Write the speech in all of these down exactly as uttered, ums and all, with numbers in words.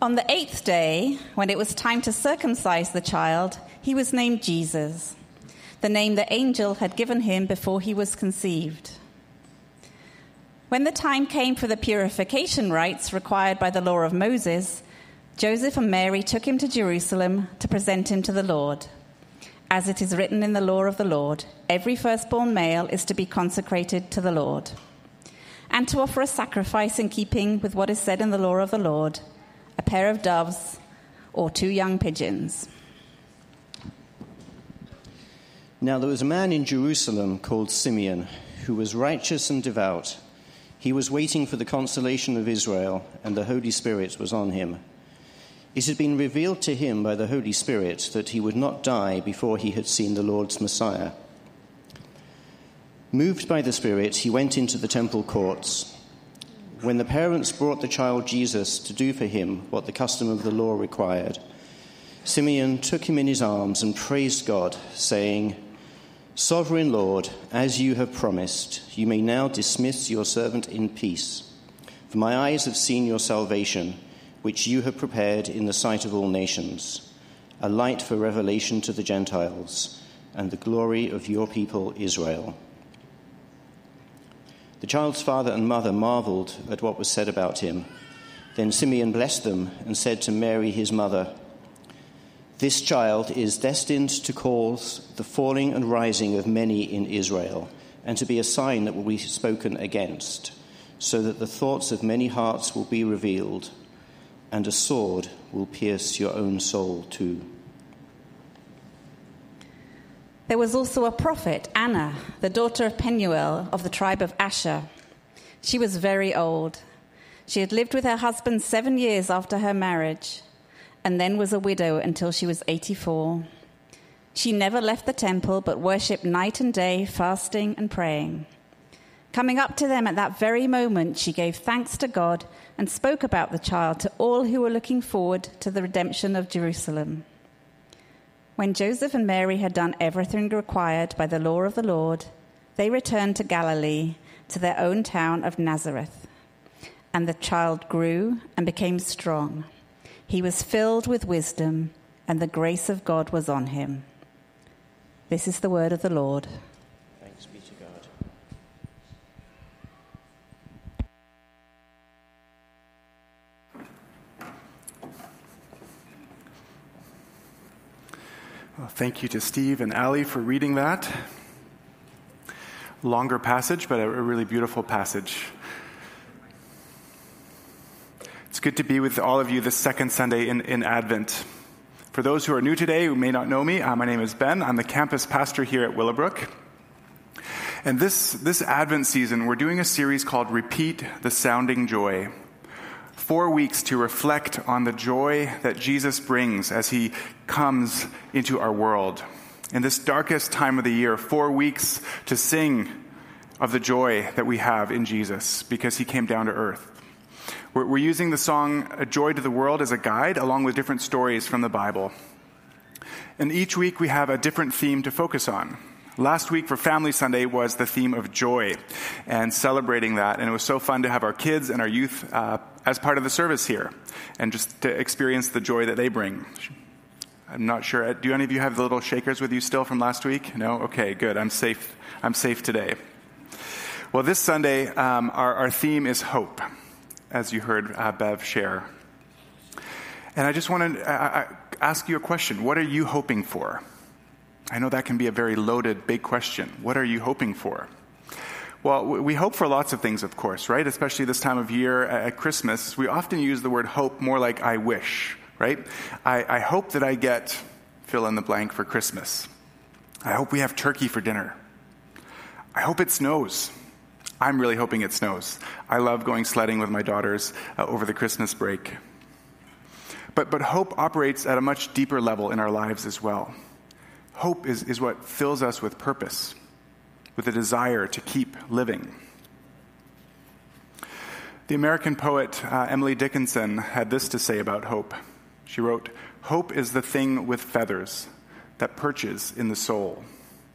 On the eighth day, when it was time to circumcise the child, he was named Jesus, the name the angel had given him before he was conceived. When the time came for the purification rites required by the law of Moses, Joseph and Mary took him to Jerusalem to present him to the Lord. As it is written in the law of the Lord, every firstborn male is to be consecrated to the Lord, and to offer a sacrifice in keeping with what is said in the law of the Lord, a pair of doves or two young pigeons. Now there was a man in Jerusalem called Simeon, who was righteous and devout. He was waiting for the consolation of Israel, and the Holy Spirit was on him. It had been revealed to him by the Holy Spirit that he would not die before he had seen the Lord's Messiah. Moved by the Spirit, he went into the temple courts. When the parents brought the child Jesus to do for him what the custom of the law required, Simeon took him in his arms and praised God, saying, "Sovereign Lord, as you have promised, you may now dismiss your servant in peace. For my eyes have seen your salvation, which you have prepared in the sight of all nations, a light for revelation to the Gentiles, and the glory of your people Israel." The child's father and mother marveled at what was said about him. Then Simeon blessed them and said to Mary, his mother, "This child is destined to cause the falling and rising of many in Israel, and to be a sign that will be spoken against, so that the thoughts of many hearts will be revealed, and a sword will pierce your own soul too." There was also a prophet, Anna, the daughter of Penuel of the tribe of Asher. She was very old. She had lived with her husband seven years after her marriage, and then was a widow until she was eighty-four. She never left the temple, but worshipped night and day, fasting and praying. Coming up to them at that very moment, she gave thanks to God and spoke about the child to all who were looking forward to the redemption of Jerusalem. When Joseph and Mary had done everything required by the law of the Lord, they returned to Galilee, to their own town of Nazareth. And the child grew and became strong. He was filled with wisdom, and the grace of God was on him. This is the word of the Lord. Thanks be to God. Well, thank you to Steve and Ali for reading that. Longer passage, but a really beautiful passage. It's good to be with all of you this second Sunday in, in Advent. For those who are new today, who may not know me, uh, my name is Ben. I'm the campus pastor here at Willowbrook. And this, this Advent season, we're doing a series called Repeat the Sounding Joy. Four weeks to reflect on the joy that Jesus brings as he comes into our world. In this darkest time of the year, four weeks to sing of the joy that we have in Jesus because he came down to earth. We're, we're using the song A Joy to the World as a guide, along with different stories from the Bible. And each week we have a different theme to focus on. Last week for Family Sunday was the theme of joy and celebrating that. And it was so fun to have our kids and our youth uh, as part of the service here and just to experience the joy that they bring. I'm not sure. Do any of you have the little shakers with you still from last week? No? Okay, good. I'm safe. I'm safe today. Well, this Sunday, um, our, our theme is hope, as you heard uh, Bev share. And I just want to uh, ask you a question. What are you hoping for? I know that can be a very loaded, big question. What are you hoping for? Well, we hope for lots of things, of course, right? Especially this time of year at Christmas. We often use the word hope more like I wish, right? I, I hope that I get fill in the blank for Christmas. I hope we have turkey for dinner. I hope it snows. I'm really hoping it snows. I love going sledding with my daughters uh, over the Christmas break. But, but hope operates at a much deeper level in our lives as well. Hope is, is what fills us with purpose, with a desire to keep living. The American poet uh, Emily Dickinson had this to say about hope. She wrote, "Hope is the thing with feathers that perches in the soul."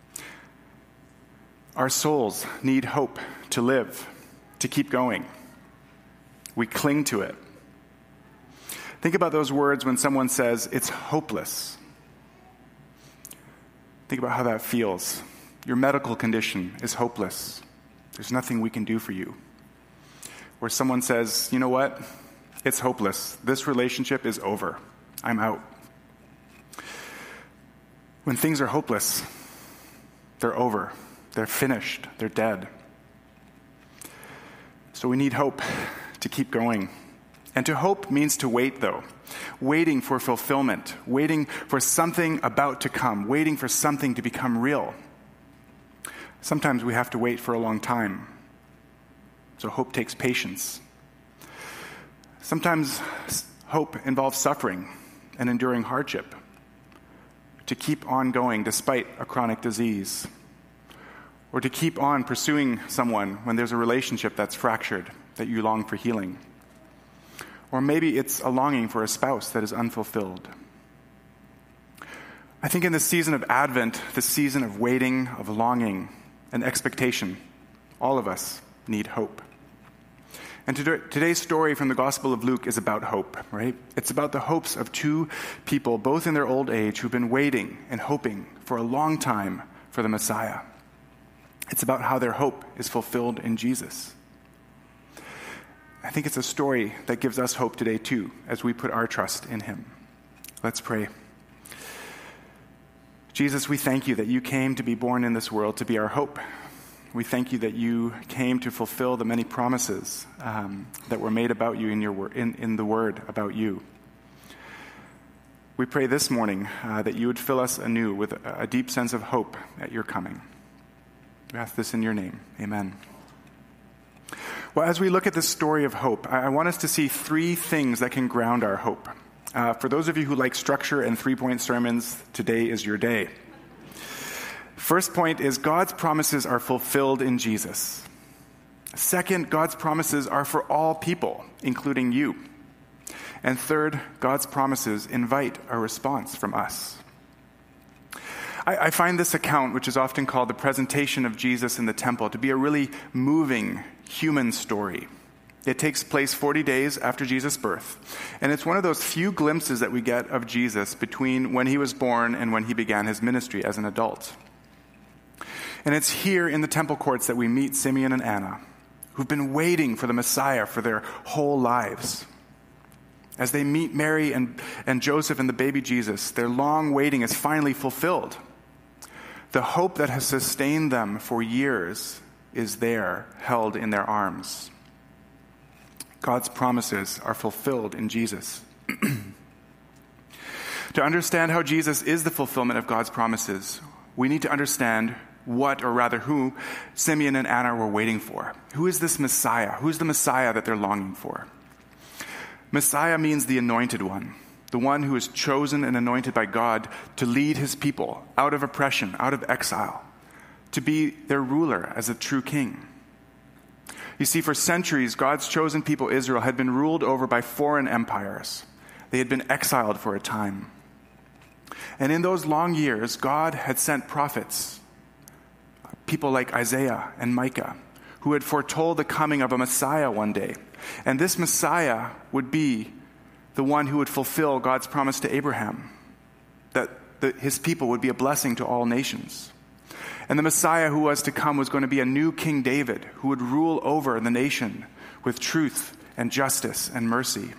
Our souls need hope to live, to keep going. We cling to it. Think about those words when someone says, it's hopeless. Think about how that feels. Your medical condition is hopeless. There's nothing we can do for you. Or someone says, you know what? It's hopeless. This relationship is over. I'm out. When things are hopeless, they're over. They're finished. They're dead. So we need hope to keep going. And to hope means to wait, though. Waiting for fulfillment. Waiting for something about to come. Waiting for something to become real. Sometimes we have to wait for a long time. So hope takes patience. Sometimes hope involves suffering and enduring hardship. To keep on going despite a chronic disease. Or to keep on pursuing someone when there's a relationship that's fractured, that you long for healing. Or maybe it's a longing for a spouse that is unfulfilled. I think in this season of Advent, this season of waiting, of longing, and expectation, all of us need hope. And today's story from the Gospel of Luke is about hope, right? It's about the hopes of two people, both in their old age, who've been waiting and hoping for a long time for the Messiah. It's about how their hope is fulfilled in Jesus. I think it's a story that gives us hope today, too, as we put our trust in him. Let's pray. Jesus, we thank you that you came to be born in this world to be our hope. We thank you that you came to fulfill the many promises um, that were made about you in, your wor- in, in the word about you. We pray this morning uh, that you would fill us anew with a, a deep sense of hope at your coming. We ask this in your name. Amen. Well, as we look at this story of hope, I, I want us to see three things that can ground our hope. Uh, for those of you who like structure and three-point sermons, today is your day. First point is God's promises are fulfilled in Jesus. Second, God's promises are for all people, including you. And third, God's promises invite a response from us. I, I find this account, which is often called the presentation of Jesus in the temple, to be a really moving human story. It takes place forty days after Jesus' birth. And it's one of those few glimpses that we get of Jesus between when he was born and when he began his ministry as an adult. And it's here in the temple courts that we meet Simeon and Anna, who've been waiting for the Messiah for their whole lives. As they meet Mary and, and Joseph and the baby Jesus, their long waiting is finally fulfilled. The hope that has sustained them for years is there, held in their arms. God's promises are fulfilled in Jesus. To understand how Jesus is the fulfillment of God's promises, we need to understand what, or rather who, Simeon and Anna were waiting for. Who is this Messiah? Who's the Messiah that they're longing for? Messiah means the anointed one, the one who is chosen and anointed by God to lead his people out of oppression, out of exile, to be their ruler as a true king. You see, for centuries, God's chosen people, Israel, had been ruled over by foreign empires. They had been exiled for a time. And in those long years, God had sent prophets, people like Isaiah and Micah, who had foretold the coming of a Messiah one day. And this Messiah would be the one who would fulfill God's promise to Abraham, that the, his people would be a blessing to all nations. And the Messiah who was to come was going to be a new King David, who would rule over the nation with truth and justice and mercy.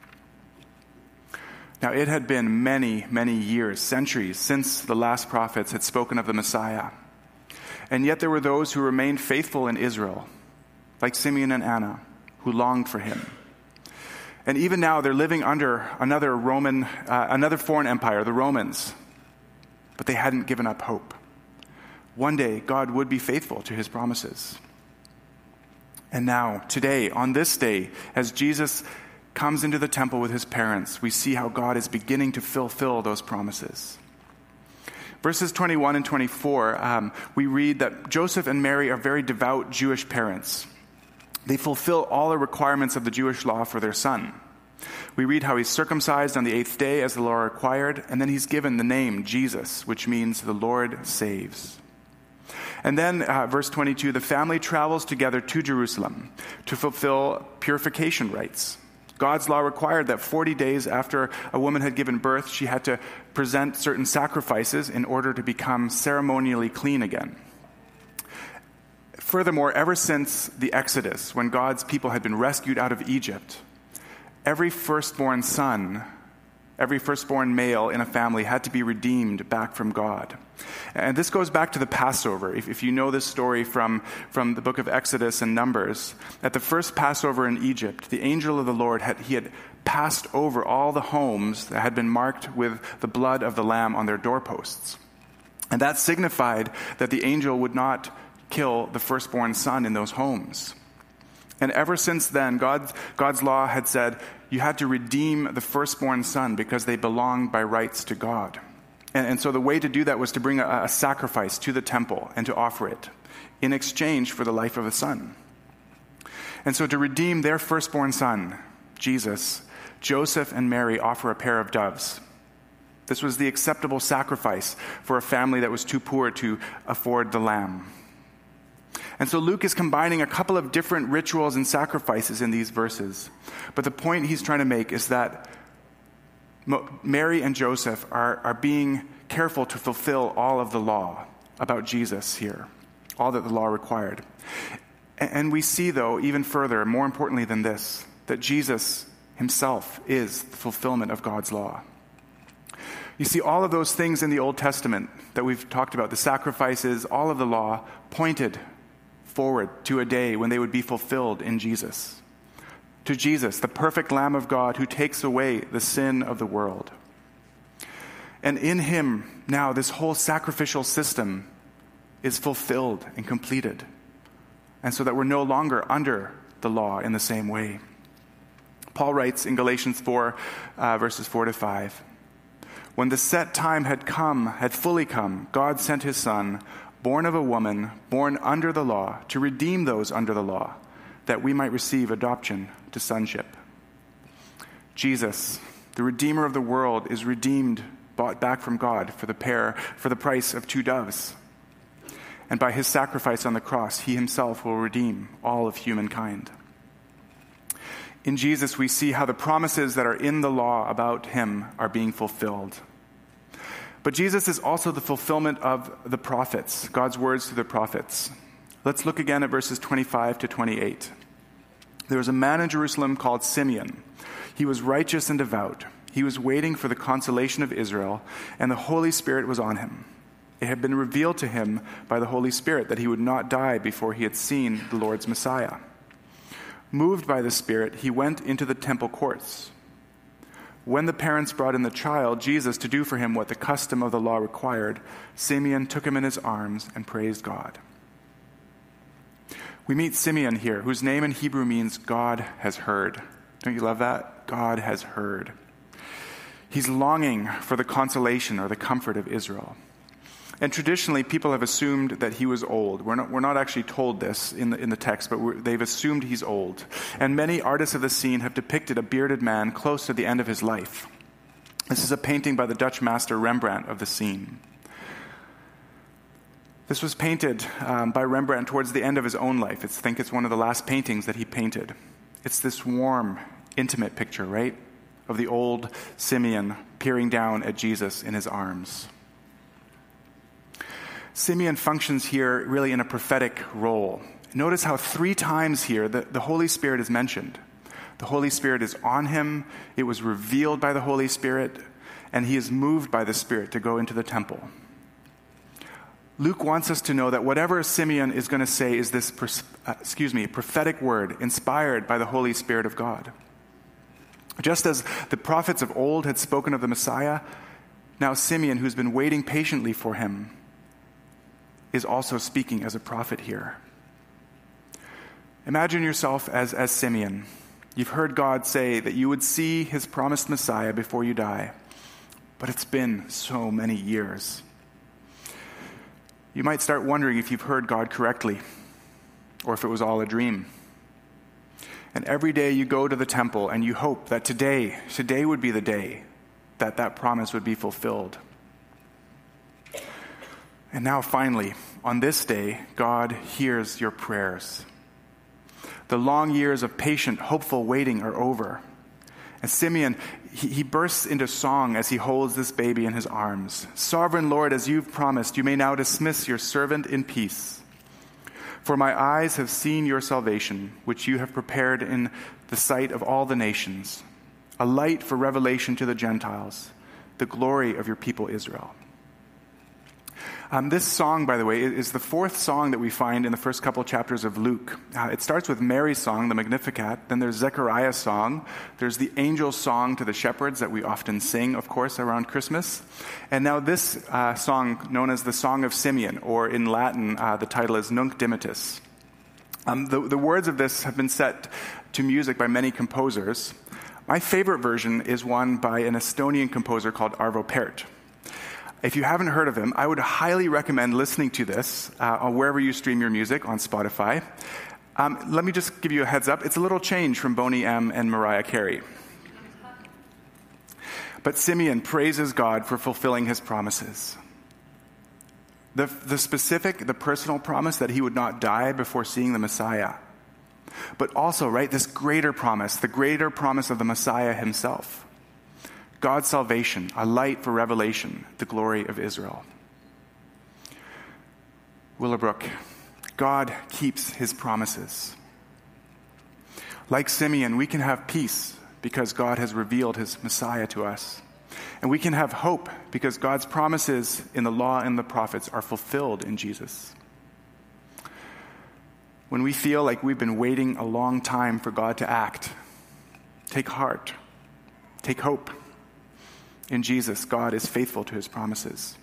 Now, it had been many, many years, centuries, since the last prophets had spoken of the Messiah. And yet there were those who remained faithful in Israel, like Simeon and Anna, who longed for him. And even now they're living under another Roman, uh, another foreign empire, the Romans. But they hadn't given up hope. One day, God would be faithful to his promises. And now, today, on this day, as Jesus comes into the temple with his parents, we see how God is beginning to fulfill those promises. Verses twenty-one and twenty-four, um, we read that Joseph and Mary are very devout Jewish parents. They fulfill all the requirements of the Jewish law for their son. We read how he's circumcised on the eighth day as the law required, and then he's given the name Jesus, which means the Lord saves. And then, uh, verse twenty-two, the family travels together to Jerusalem to fulfill purification rites. God's law required that forty days after a woman had given birth, she had to present certain sacrifices in order to become ceremonially clean again. Furthermore, ever since the Exodus, when God's people had been rescued out of Egypt, every firstborn son, every firstborn male in a family had to be redeemed back from God. And this goes back to the Passover. If, if you know this story from, from the book of Exodus and Numbers, at the first Passover in Egypt, the angel of the Lord, had he had passed over all the homes that had been marked with the blood of the lamb on their doorposts. And that signified that the angel would not kill the firstborn son in those homes. And ever since then, God's, God's law had said you had to redeem the firstborn son because they belonged by rights to God. And, and so the way to do that was to bring a, a sacrifice to the temple and to offer it in exchange for the life of a son. And so to redeem their firstborn son, Jesus, Joseph and Mary offer a pair of doves. This was the acceptable sacrifice for a family that was too poor to afford the lamb. And so Luke is combining a couple of different rituals and sacrifices in these verses. But the point he's trying to make is that Mary and Joseph are, are being careful to fulfill all of the law about Jesus here, all that the law required. And we see, though, even further, more importantly than this, that Jesus himself is the fulfillment of God's law. You see, all of those things in the Old Testament that we've talked about, the sacrifices, all of the law, pointed forward to a day when they would be fulfilled in Jesus. To Jesus, the perfect Lamb of God who takes away the sin of the world. And in him, now, this whole sacrificial system is fulfilled and completed. And so that we're no longer under the law in the same way. Paul writes in Galatians four, uh, verses four to five, "When the set time had come, had fully come, God sent his Son, born of a woman, born under the law, to redeem those under the law, that we might receive adoption to sonship." Jesus, the Redeemer of the world, is redeemed, bought back from God for the pair, for the price of two doves. And by his sacrifice on the cross, he himself will redeem all of humankind. In Jesus, we see how the promises that are in the law about him are being fulfilled. But Jesus is also the fulfillment of the prophets, God's words to the prophets. Let's look again at verses twenty-five to twenty-eight. "There was a man in Jerusalem called Simeon. He was righteous and devout. He was waiting for the consolation of Israel, and the Holy Spirit was on him. It had been revealed to him by the Holy Spirit that he would not die before he had seen the Lord's Messiah. Moved by the Spirit, he went into the temple courts. When the parents brought in the child, Jesus, to do for him what the custom of the law required, Simeon took him in his arms and praised God." We meet Simeon here, whose name in Hebrew means God has heard. Don't you love that? God has heard. He's longing for the consolation or the comfort of Israel. And traditionally, people have assumed that he was old. We're not, we're not actually told this in the, in the text, but we're, they've assumed he's old. And many artists of the scene have depicted a bearded man close to the end of his life. This is a painting by the Dutch master Rembrandt of the scene. This was painted um, by Rembrandt towards the end of his own life. It's, I think it's one of the last paintings that he painted. It's this warm, intimate picture, right, of the old Simeon peering down at Jesus in his arms. Simeon functions here really in a prophetic role. Notice how three times here the, the Holy Spirit is mentioned. The Holy Spirit is on him, it was revealed by the Holy Spirit, and he is moved by the Spirit to go into the temple. Luke wants us to know that whatever Simeon is going to say is this, uh, excuse me, prophetic word inspired by the Holy Spirit of God. Just as the prophets of old had spoken of the Messiah, now Simeon, who's been waiting patiently for him, is also speaking as a prophet here. Imagine yourself as, as Simeon. You've heard God say that you would see his promised Messiah before you die, but it's been so many years. You might start wondering if you've heard God correctly, or if it was all a dream. And every day you go to the temple and you hope that today, today would be the day that that promise would be fulfilled. And now finally, on this day, God hears your prayers. The long years of patient, hopeful waiting are over. And Simeon, he, he bursts into song as he holds this baby in his arms. Sovereign Lord, as you've promised, you may now dismiss your servant in peace. For my eyes have seen your salvation, which you have prepared in the sight of all the nations, a light for revelation to the Gentiles, the glory of your people Israel. Um, this song, by the way, is the fourth song that we find in the first couple chapters of Luke. Uh, it starts with Mary's song, the Magnificat. Then there's Zechariah's song. There's the angel's song to the shepherds that we often sing, of course, around Christmas. And now this uh, song, known as the Song of Simeon, or in Latin, uh, the title is Nunc Dimittis. Um, the, the words of this have been set to music by many composers. My favorite version is one by an Estonian composer called Arvo Pärt. If you haven't heard of him, I would highly recommend listening to this uh, on wherever you stream your music, on Spotify. Um, let me just give you a heads up. It's a little change from Boney M. and Mariah Carey. But Simeon praises God for fulfilling his promises. The, the specific, the personal promise that he would not die before seeing the Messiah. But also, right, this greater promise, the greater promise of the Messiah himself. God's salvation, a light for revelation, the glory of Israel. Willowbrook, God keeps his promises. Like Simeon, we can have peace because God has revealed his Messiah to us. And we can have hope because God's promises in the law and the prophets are fulfilled in Jesus. When we feel like we've been waiting a long time for God to act, take heart, take hope. In Jesus, God is faithful to his promises.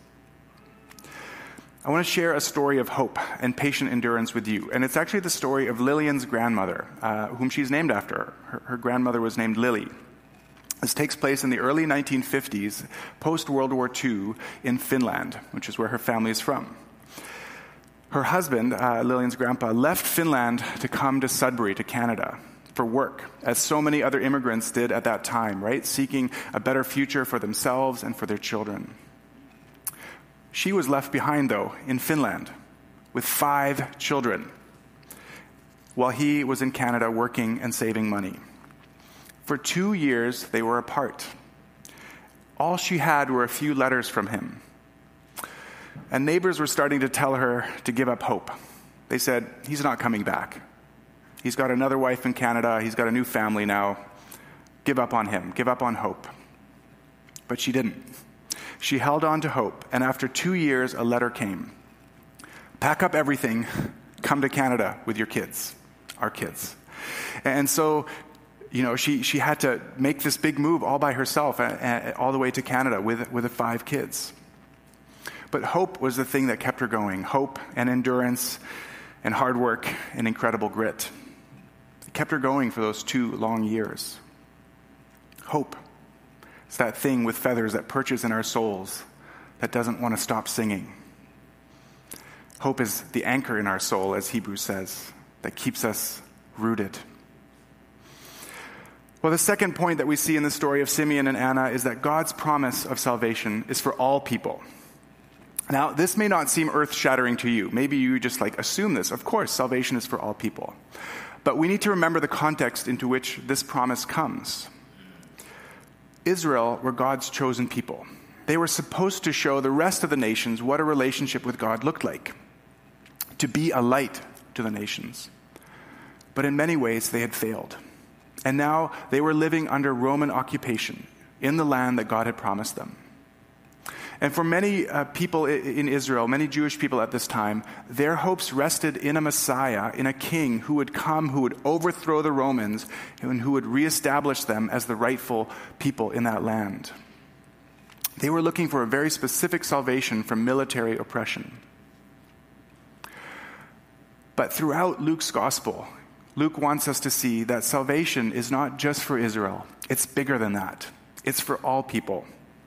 I want to share a story of hope and patient endurance with you. And it's actually the story of Lillian's grandmother, uh, whom she's named after. Her, her grandmother was named Lily. This takes place in the early nineteen fifties, post-World War Two, in Finland, which is where her family is from. Her husband, uh, Lillian's grandpa, left Finland to come to Sudbury, to Canada, for work, as so many other immigrants did at that time, right? Seeking a better future for themselves and for their children. She was left behind, though, in Finland, with five children, while he was in Canada working and saving money. For two years, they were apart. All she had were a few letters from him. And neighbors were starting to tell her to give up hope. They said, he's not coming back. He's got another wife in Canada. He's got a new family now. Give up on him. Give up on hope. But she didn't. She held on to hope. And after two years, a letter came. Pack up everything. Come to Canada with your kids. Our kids. And so, you know, she, she had to make this big move all by herself, uh, uh, all the way to Canada with, with the five kids. But hope was the thing that kept her going. Hope and endurance and hard work and incredible grit. Kept her going for those two long years. Hope is that thing with feathers that perches in our souls that doesn't want to stop singing. Hope is the anchor in our soul, as Hebrews says, that keeps us rooted. Well, the second point that we see in the story of Simeon and Anna is that God's promise of salvation is for all people. Now, this may not seem earth-shattering to you. Maybe you just like assume this. Of course, salvation is for all people. But we need to remember the context into which this promise comes. Israel were God's chosen people. They were supposed to show the rest of the nations what a relationship with God looked like, to be a light to the nations. But in many ways, they had failed. And now they were living under Roman occupation in the land that God had promised them. And for many uh, people in Israel, many Jewish people at this time, their hopes rested in a Messiah, in a king who would come, who would overthrow the Romans, and who would reestablish them as the rightful people in that land. They were looking for a very specific salvation from military oppression. But throughout Luke's gospel, Luke wants us to see that salvation is not just for Israel. It's bigger than that. It's for all people.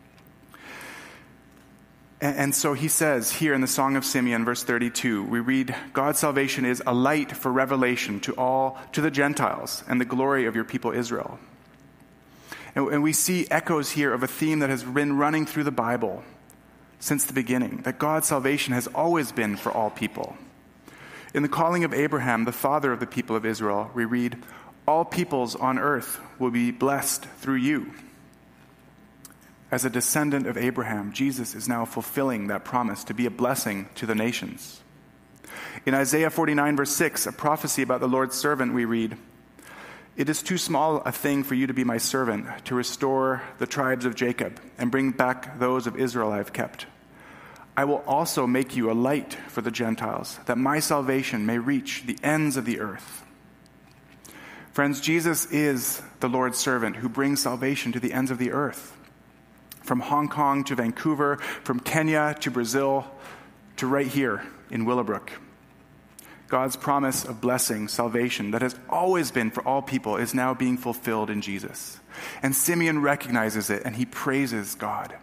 And so he says here in the Song of Simeon, verse thirty-two, we read, God's salvation is a light for revelation to all, to the Gentiles, and the glory of your people Israel. And we see echoes here of a theme that has been running through the Bible since the beginning, that God's salvation has always been for all people. In the calling of Abraham, the father of the people of Israel, we read, All peoples on earth will be blessed through you. As a descendant of Abraham, Jesus is now fulfilling that promise to be a blessing to the nations. In Isaiah forty-nine, verse six, a prophecy about the Lord's servant, we read, "It is too small a thing for you to be my servant, to restore the tribes of Jacob and bring back those of Israel I have kept. I will also make you a light for the Gentiles, that my salvation may reach the ends of the earth." Friends, Jesus is the Lord's servant who brings salvation to the ends of the earth. From Hong Kong to Vancouver, from Kenya to Brazil, to right here in Willowbrook. God's promise of blessing, salvation, that has always been for all people is now being fulfilled in Jesus. And Simeon recognizes it and he praises God.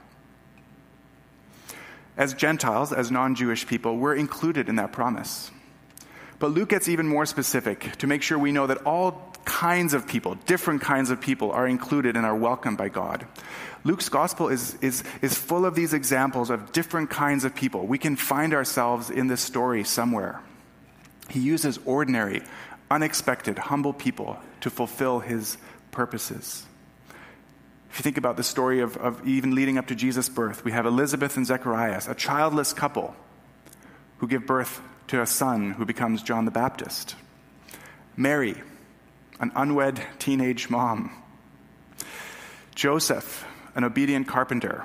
As Gentiles, as non-Jewish people, we're included in that promise. But Luke gets even more specific to make sure we know that all kinds of people, different kinds of people, are included and are welcomed by God. Luke's gospel is, is, is full of these examples of different kinds of people. We can find ourselves in this story somewhere. He uses ordinary, unexpected, humble people to fulfill his purposes. If you think about the story of, of even leading up to Jesus' birth, we have Elizabeth and Zechariah, a childless couple who give birth to a son who becomes John the Baptist. Mary, an unwed teenage mom. Joseph, an obedient carpenter.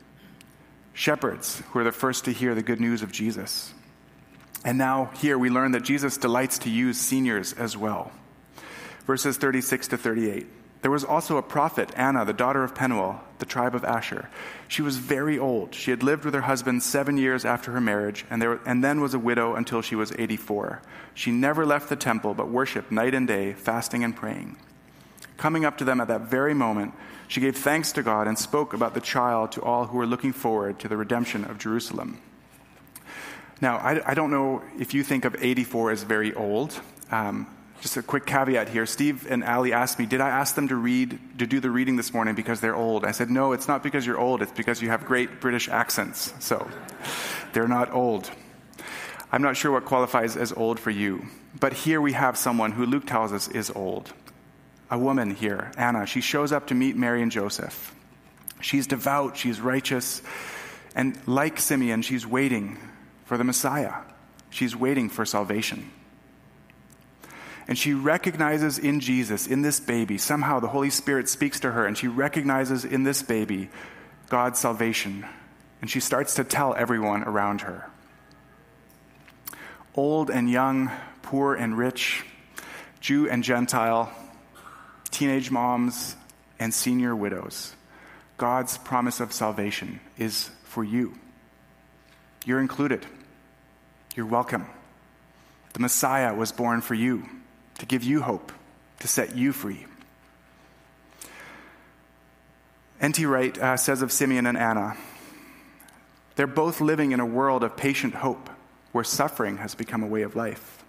Shepherds, who are the first to hear the good news of Jesus. And now here we learn that Jesus delights to use seniors as well. Verses thirty-six to thirty-eight. There was also a prophet, Anna, the daughter of Penuel, the tribe of Asher. She was very old. She had lived with her husband seven years after her marriage, and, there, and then was a widow until she was eighty-four. She never left the temple, but worshipped night and day, fasting and praying. Coming up to them at that very moment, she gave thanks to God and spoke about the child to all who were looking forward to the redemption of Jerusalem. Now, I, I don't know if you think of eighty-four as very old. Um, just a quick caveat here. Steve and Ali asked me, did I ask them to read, to do the reading this morning because they're old? I said, no, it's not because you're old. It's because you have great British accents. So they're not old. I'm not sure what qualifies as old for you. But here we have someone who Luke tells us is old. A woman here, Anna. She shows up to meet Mary and Joseph. She's devout. She's righteous. And like Simeon, she's waiting for the Messiah. She's waiting for salvation. And she recognizes in Jesus, in this baby, somehow the Holy Spirit speaks to her, and she recognizes in this baby God's salvation. And she starts to tell everyone around her. Old and young, poor and rich, Jew and Gentile, teenage moms and senior widows. God's promise of salvation is for you. You're included. You're welcome. The Messiah was born for you, to give you hope, to set you free. N T Wright uh, says of Simeon and Anna, they're both living in a world of patient hope where suffering has become a way of life.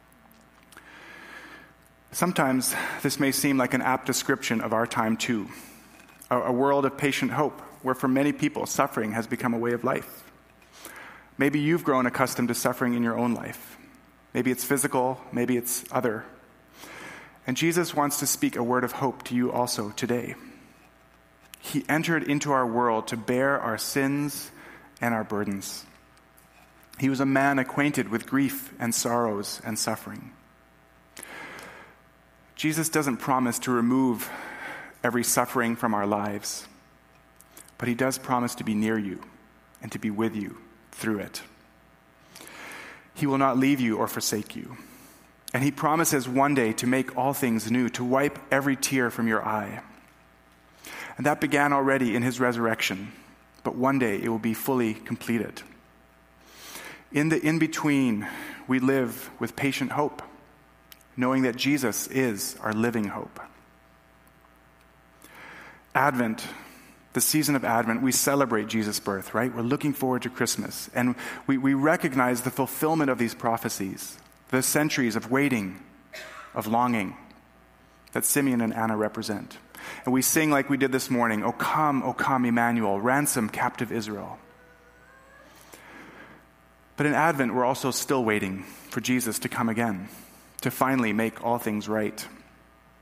Sometimes this may seem like an apt description of our time too. A, a world of patient hope where for many people suffering has become a way of life. Maybe you've grown accustomed to suffering in your own life. Maybe it's physical, maybe it's other. And Jesus wants to speak a word of hope to you also today. He entered into our world to bear our sins and our burdens. He was a man acquainted with grief and sorrows and suffering. Jesus doesn't promise to remove every suffering from our lives, but he does promise to be near you and to be with you through it. He will not leave you or forsake you. And he promises one day to make all things new, to wipe every tear from your eye. And that began already in his resurrection, but one day it will be fully completed. In the in-between, we live with patient hope, knowing that Jesus is our living hope. Advent, the season of Advent, we celebrate Jesus' birth, right? We're looking forward to Christmas. And we, we recognize the fulfillment of these prophecies, the centuries of waiting, of longing that Simeon and Anna represent. And we sing like we did this morning, O come, O come, Emmanuel, ransom captive Israel. But in Advent, we're also still waiting for Jesus to come again, to finally make all things right.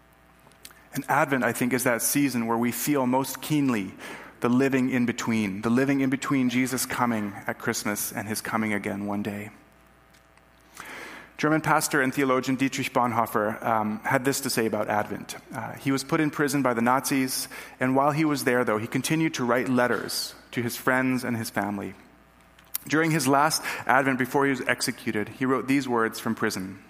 And Advent, I think, is that season where we feel most keenly the living in between, the living in between Jesus coming at Christmas and his coming again one day. German pastor and theologian Dietrich Bonhoeffer um, had this to say about Advent. Uh, he was put in prison by the Nazis, and while he was there, though, he continued to write letters to his friends and his family. During his last Advent, before he was executed, he wrote these words from prison.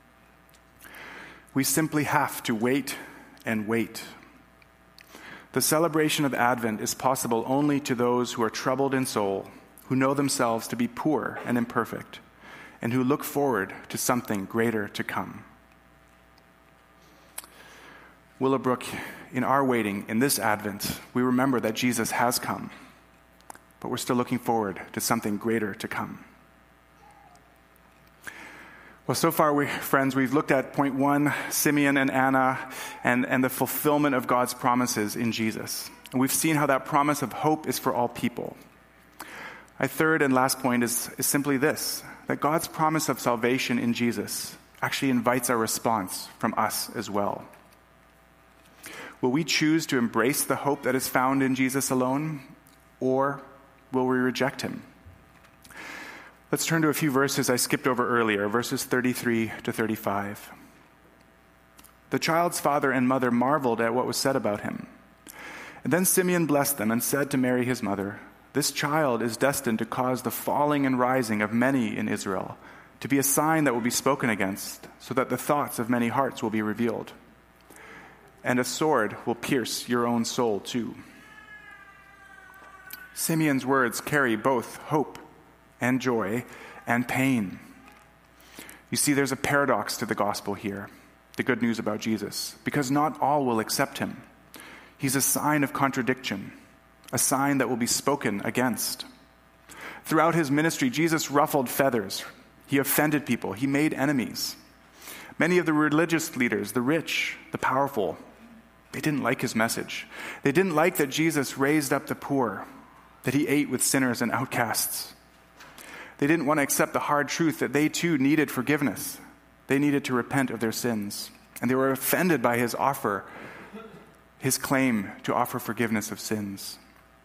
"We simply have to wait and wait. The celebration of Advent is possible only to those who are troubled in soul, who know themselves to be poor and imperfect, and who look forward to something greater to come." Willowbrook, in our waiting in this Advent, we remember that Jesus has come, but we're still looking forward to something greater to come. Well, so far, we, friends, we've looked at point one, Simeon and Anna, and, and the fulfillment of God's promises in Jesus. And we've seen how that promise of hope is for all people. My third and last point is, is simply this, that God's promise of salvation in Jesus actually invites a response from us as well. Will we choose to embrace the hope that is found in Jesus alone, or will we reject him? Let's turn to a few verses I skipped over earlier, verses thirty-three to thirty-five. The child's father and mother marveled at what was said about him. And then Simeon blessed them and said to Mary his mother, "This child is destined to cause the falling and rising of many in Israel, to be a sign that will be spoken against, so that the thoughts of many hearts will be revealed. And a sword will pierce your own soul too." Simeon's words carry both hope and joy and pain. You see, there's a paradox to the gospel here, the good news about Jesus, because not all will accept him. He's a sign of contradiction, a sign that will be spoken against. Throughout his ministry, Jesus ruffled feathers. He offended people. He made enemies. Many of the religious leaders, the rich, the powerful, they didn't like his message. They didn't like that Jesus raised up the poor, that he ate with sinners and outcasts. They didn't want to accept the hard truth that they too needed forgiveness. They needed to repent of their sins. And they were offended by his offer, his claim to offer forgiveness of sins.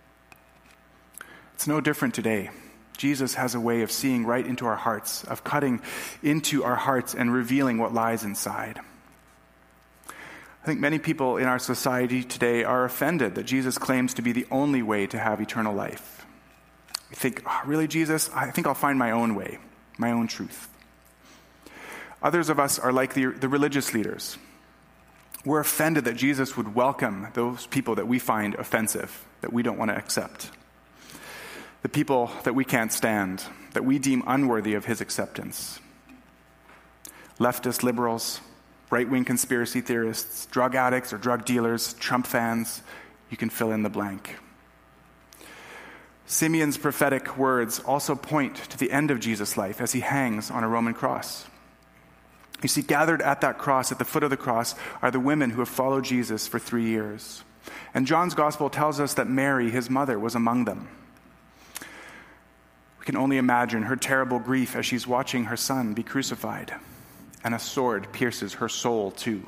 It's no different today. Jesus has a way of seeing right into our hearts, of cutting into our hearts and revealing what lies inside. I think many people in our society today are offended that Jesus claims to be the only way to have eternal life. We think, oh, really, Jesus? I think I'll find my own way, my own truth. Others of us are like the, the religious leaders. We're offended that Jesus would welcome those people that we find offensive, that we don't want to accept. The people that we can't stand, that we deem unworthy of his acceptance. Leftist liberals, right-wing conspiracy theorists, drug addicts or drug dealers, Trump fans, you can fill in the blank. Simeon's prophetic words also point to the end of Jesus' life as he hangs on a Roman cross. You see, gathered at that cross, at the foot of the cross, are the women who have followed Jesus for three years. And John's gospel tells us that Mary, his mother, was among them. We can only imagine her terrible grief as she's watching her son be crucified, and a sword pierces her soul too.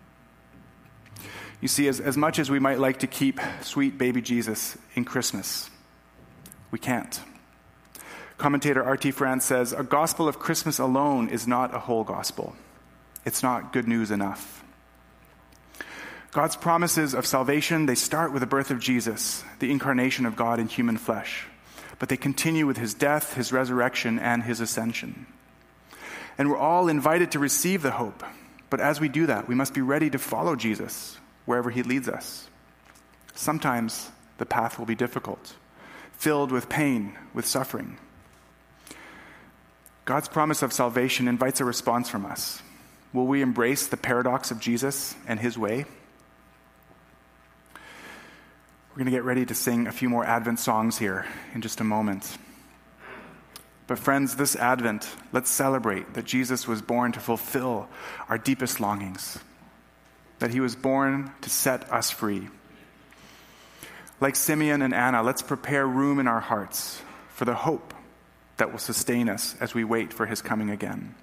You see, as, as much as we might like to keep sweet baby Jesus in Christmas, we can't. Commentator R T France says, "A gospel of Christmas alone is not a whole gospel. It's not good news enough." God's promises of salvation, they start with the birth of Jesus, the incarnation of God in human flesh. But they continue with his death, his resurrection, and his ascension. And we're all invited to receive the hope. But as we do that, we must be ready to follow Jesus wherever he leads us. Sometimes the path will be difficult, filled with pain, with suffering. God's promise of salvation invites a response from us. Will we embrace the paradox of Jesus and his way? We're going to get ready to sing a few more Advent songs here in just a moment. But friends, this Advent, let's celebrate that Jesus was born to fulfill our deepest longings, that he was born to set us free. Like Simeon and Anna, let's prepare room in our hearts for the hope that will sustain us as we wait for his coming again.